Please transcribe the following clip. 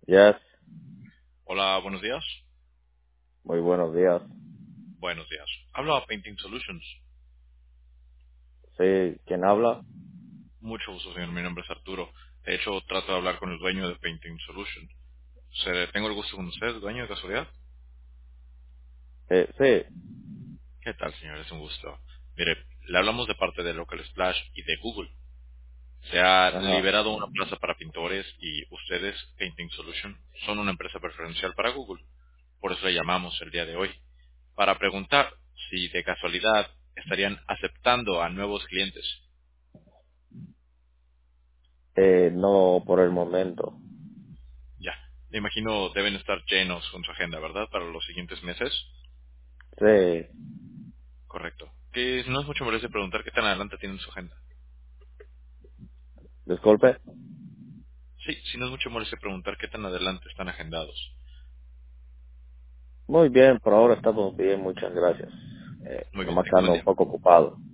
Yes, Hola, buenos días. muy buenos días. Buenos días. Hablo a Painting Solutions. Sí, ¿quién habla? Mucho gusto, señor. Mi nombre es Arturo. De hecho, trato de hablar con el dueño de Painting Solutions. Tengo el gusto con usted, dueño de casualidad. Sí, ¿Qué tal, señor? Es un gusto. Mire, le hablamos de parte de Local Splash y de Google. Se ha ajá. liberado una plaza para pintores y ustedes, Painting Solutions, son una empresa preferencial para Google. Por eso le llamamos el día de hoy. Para preguntar si de casualidad estarían aceptando a nuevos clientes. No por el momento. Ya. Me imagino deben estar llenos con su agenda, ¿verdad? Para los siguientes meses. Sí, Correcto. Que no es mucho molestia preguntar qué tan adelante tienen su agenda. disculpe. Sí, sí no es mucho molestia preguntar qué tan adelante están agendados. Muy bien, por ahora estamos bien, muchas gracias. Muy bien, Nomás que tengo buen ando un día. poco ocupado.